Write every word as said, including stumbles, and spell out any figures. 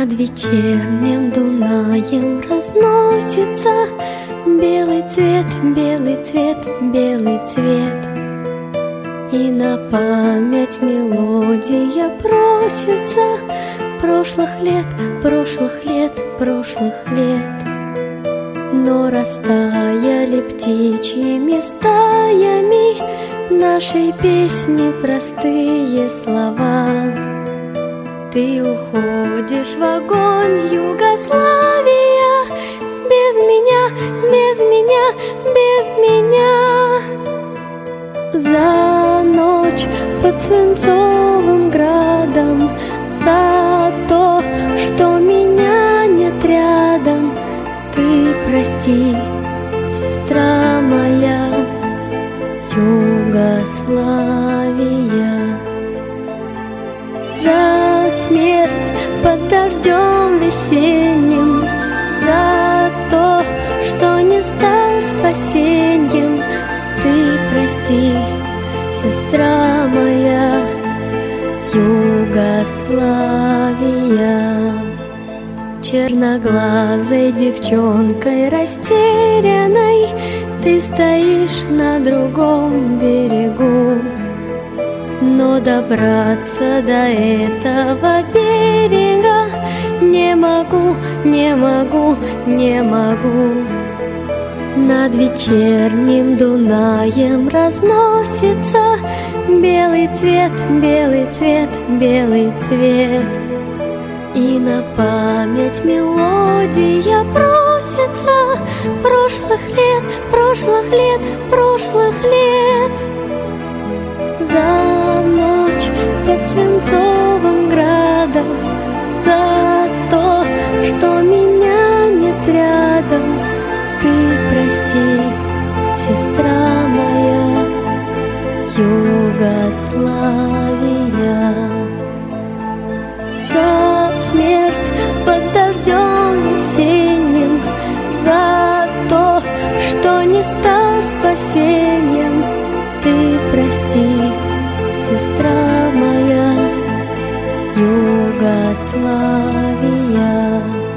Над вечерним Дунаем разносится белый цвет, белый цвет, белый цвет. И на память мелодия просится прошлых лет, прошлых лет, прошлых лет. Но растаяли птичьими стаями нашей песни простые слова. Ты уходишь в огонь Югославия, без меня, без меня, без меня. За ночь под свинцовым градом, за то, что меня нет рядом. Ты прости, сестра моя, Югославия. За смерть под дождем весенним, за то, что не стал спасеньем. Ты прости, сестра моя, Югославия. Черноглазой девчонкой растерянной ты стоишь на другом берегу. Но добраться до этого берега не могу, не могу, не могу. Над вечерним Дунаем разносится белый цвет, белый цвет, белый цвет. И на память мелодия просится прошлых лет, прошлых лет, прошлых лет. За ночь под свинцовым градом, за то, что меня нет рядом. Ты прости, сестра моя, Югославия. За смерть под дождем весенним, за то, что не стал спасением. Ты прости, сестра моя, Югославия.